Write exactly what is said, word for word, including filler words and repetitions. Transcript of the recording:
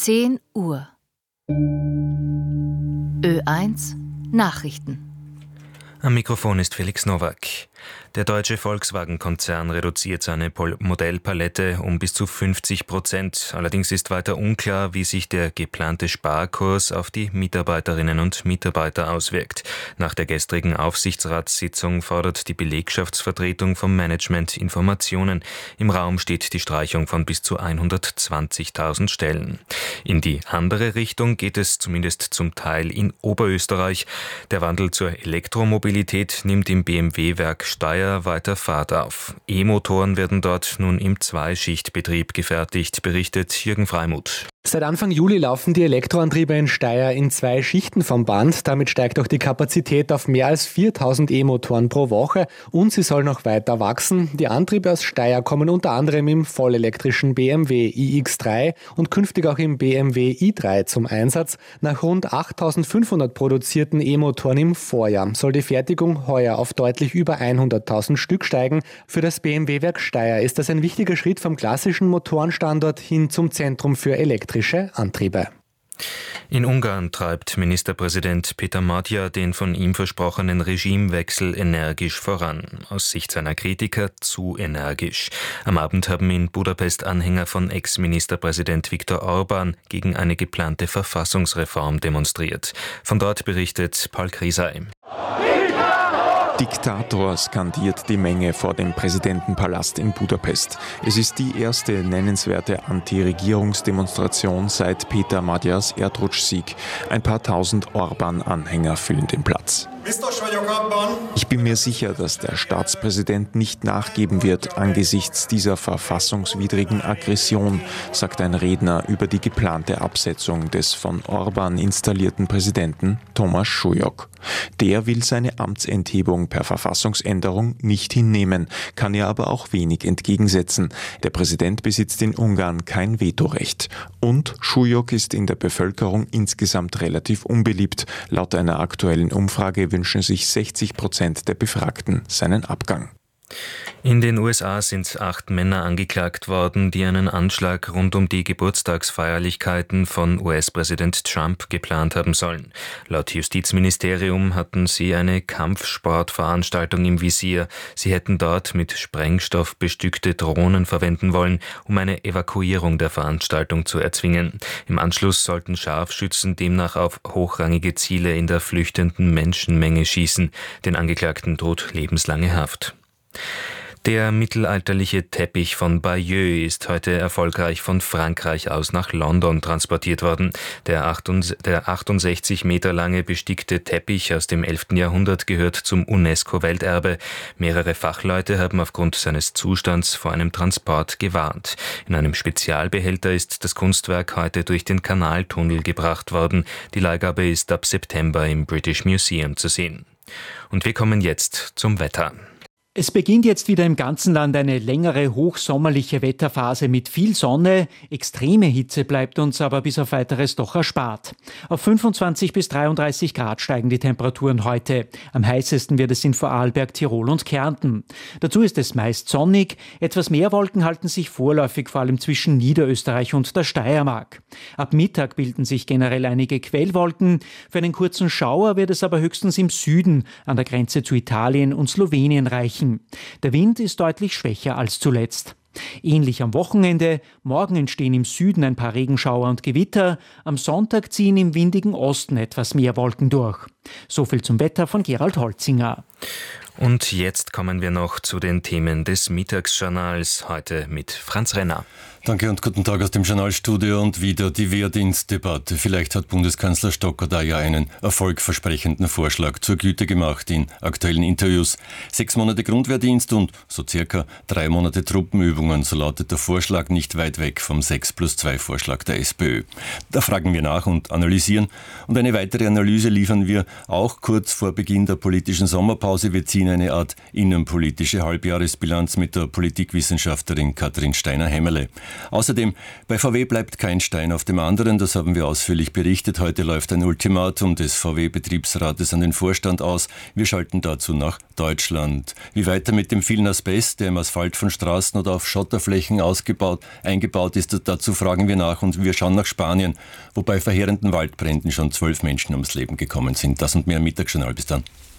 zehn Uhr. Ö eins Nachrichten. Am Mikrofon ist Felix Nowak. Der deutsche Volkswagen-Konzern reduziert seine Pol- Modellpalette um bis zu fünfzig Prozent. Allerdings ist weiter unklar, wie sich der geplante Sparkurs auf die Mitarbeiterinnen und Mitarbeiter auswirkt. Nach der gestrigen Aufsichtsratssitzung fordert die Belegschaftsvertretung vom Management Informationen. Im Raum steht die Streichung von bis zu hundertzwanzigtausend Stellen. In die andere Richtung geht es zumindest zum Teil in Oberösterreich. Der Wandel zur Elektromobilität nimmt im B M W-Werk Steyr weiter Fahrt auf. E-Motoren werden dort nun im Zweischichtbetrieb gefertigt, berichtet Jürgen Freimuth. Seit Anfang Juli laufen die Elektroantriebe in Steyr in zwei Schichten vom Band. Damit steigt auch die Kapazität auf mehr als viertausend E-Motoren pro Woche und sie soll noch weiter wachsen. Die Antriebe aus Steyr kommen unter anderem im vollelektrischen B M W i X drei und künftig auch im B M W i drei zum Einsatz. Nach rund achttausendfünfhundert produzierten E-Motoren im Vorjahr soll die Fertigung heuer auf deutlich über hunderttausend Stück steigen. Für das B M W-Werk Steyr ist das ein wichtiger Schritt vom klassischen Motorenstandort hin zum Zentrum für elektrische Antriebe. In Ungarn treibt Ministerpräsident Peter Magyar den von ihm versprochenen Regimewechsel energisch voran. Aus Sicht seiner Kritiker zu energisch. Am Abend haben in Budapest Anhänger von Ex-Ministerpräsident Viktor Orbán gegen eine geplante Verfassungsreform demonstriert. Von dort berichtet Paul Krisay. Diktator, skandiert die Menge vor dem Präsidentenpalast in Budapest. Es ist die erste nennenswerte Anti-Regierungsdemonstration seit Peter Magyars Erdrutschsieg. Ein paar tausend Orbán-Anhänger füllen den Platz. Ich bin mir sicher, dass der Staatspräsident nicht nachgeben wird angesichts dieser verfassungswidrigen Aggression, sagt ein Redner über die geplante Absetzung des von Orbán installierten Präsidenten Thomas Súlyog. Der will seine Amtsenthebung per Verfassungsänderung nicht hinnehmen, kann ihr aber auch wenig entgegensetzen. Der Präsident besitzt in Ungarn kein Vetorecht. Und Súlyog ist in der Bevölkerung insgesamt relativ unbeliebt. Laut einer aktuellen Umfrage wünschen sich sechzig Prozent der Befragten seinen Abgang. In den U S A sind acht Männer angeklagt worden, die einen Anschlag rund um die Geburtstagsfeierlichkeiten von U S-Präsident Trump geplant haben sollen. Laut Justizministerium hatten sie eine Kampfsportveranstaltung im Visier. Sie hätten dort mit Sprengstoff bestückte Drohnen verwenden wollen, um eine Evakuierung der Veranstaltung zu erzwingen. Im Anschluss sollten Scharfschützen demnach auf hochrangige Ziele in der flüchtenden Menschenmenge schießen. Den Angeklagten droht lebenslange Haft. Der mittelalterliche Teppich von Bayeux ist heute erfolgreich von Frankreich aus nach London transportiert worden. Der achtundsechzig Meter lange bestickte Teppich aus dem elften Jahrhundert gehört zum UNESCO-Welterbe. Mehrere Fachleute haben aufgrund seines Zustands vor einem Transport gewarnt. In einem Spezialbehälter ist das Kunstwerk heute durch den Kanaltunnel gebracht worden. Die Leihgabe ist ab September im British Museum zu sehen. Und wir kommen jetzt zum Wetter. Es beginnt jetzt wieder im ganzen Land eine längere hochsommerliche Wetterphase mit viel Sonne. Extreme Hitze bleibt uns aber bis auf Weiteres doch erspart. Auf fünfundzwanzig bis dreiunddreißig Grad steigen die Temperaturen heute. Am heißesten wird es in Vorarlberg, Tirol und Kärnten. Dazu ist es meist sonnig. Etwas mehr Wolken halten sich vorläufig vor allem zwischen Niederösterreich und der Steiermark. Ab Mittag bilden sich generell einige Quellwolken. Für einen kurzen Schauer wird es aber höchstens im Süden an der Grenze zu Italien und Slowenien reichen. Der Wind ist deutlich schwächer als zuletzt. Ähnlich am Wochenende. Morgen entstehen im Süden ein paar Regenschauer und Gewitter. Am Sonntag ziehen im windigen Osten etwas mehr Wolken durch. So viel zum Wetter von Gerald Holzinger. Und jetzt kommen wir noch zu den Themen des Mittagsjournals, heute mit Franz Renner. Danke und guten Tag aus dem Journalstudio und wieder die Wehrdienstdebatte. Vielleicht hat Bundeskanzler Stocker da ja einen erfolgversprechenden Vorschlag zur Güte gemacht in aktuellen Interviews. Sechs Monate Grundwehrdienst und so circa drei Monate Truppenübungen, so lautet der Vorschlag, nicht weit weg vom sechs plus zwei Vorschlag der SPÖ. Da fragen wir nach und analysieren und eine weitere Analyse liefern wir auch kurz vor Beginn der politischen Sommerpause. Wir ziehen eine Art innenpolitische Halbjahresbilanz mit der Politikwissenschaftlerin Katrin Steiner-Hämmerle. Außerdem, bei V W bleibt kein Stein auf dem anderen, das haben wir ausführlich berichtet. Heute läuft ein Ultimatum des V W-Betriebsrates an den Vorstand aus. Wir schalten dazu nach Deutschland. Wie weiter mit dem vielen Asbest, der im Asphalt von Straßen oder auf Schotterflächen ausgebaut, eingebaut ist, dazu fragen wir nach, und wir schauen nach Spanien, wo bei verheerenden Waldbränden schon zwölf Menschen ums Leben gekommen sind. Das und mehr im Mittagsjournal. Bis dann.